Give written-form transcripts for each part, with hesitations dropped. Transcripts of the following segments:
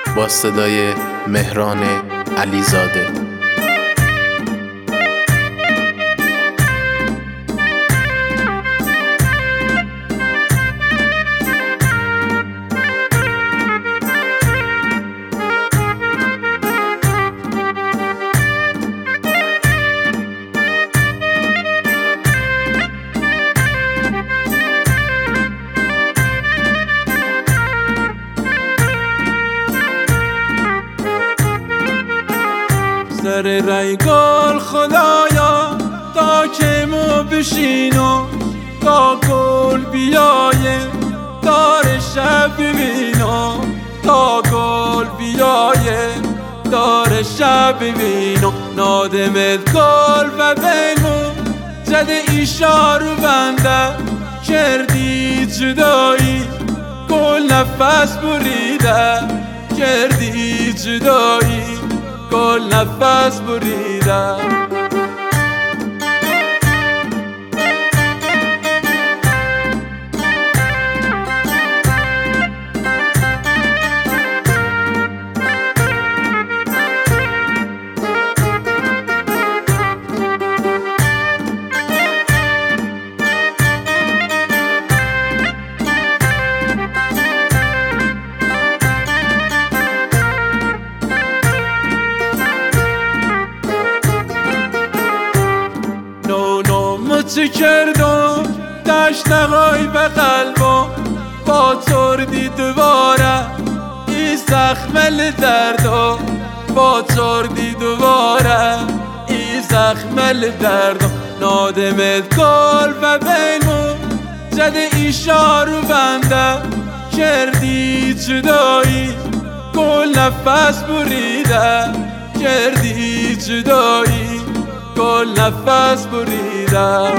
با صدای مهران علیزاده. سر رای گل خدایا تا که ما بشینم، تا گل بیایه دار شب ببینم، تا گل بیایه دار شب ببینم. نادمت گل و بینم زده ایشارو بنده، کردی جدایی گل نفس بریده، کردی جدایی گل نفس بریده. چه کردم تشنه‌های به قلبم، با تردی دوباره ای زخم دردم، با تردی دوباره ای زخم دردم. نادمت گل و بینم زده ایشارو بنده، کردی جدایی گل نفس بریده، کردی جدایی گل نفس بریده.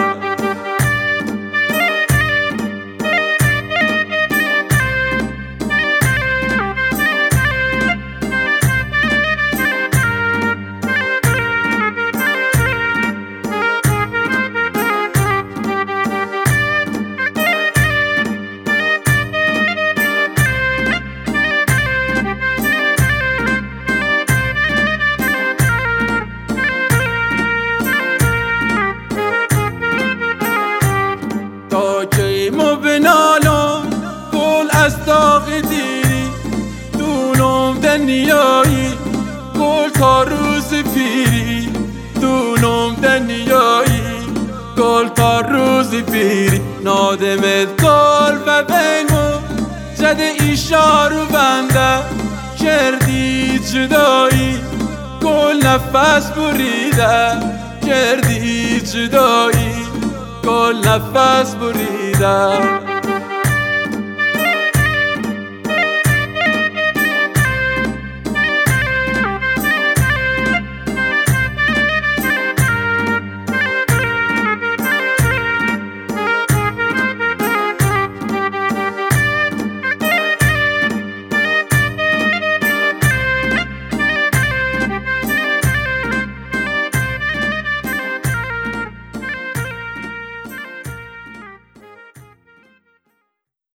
تا که ما بنالم گل از داغ دیری، دونم دنیایی گل تا روز پیری، دونم دنیایی گل تا روز پیری. نادمت گل و بینم زده ایشارو بنده، کردی جدایی گل نفس بریده، کردی جدایی گل نفس بریده.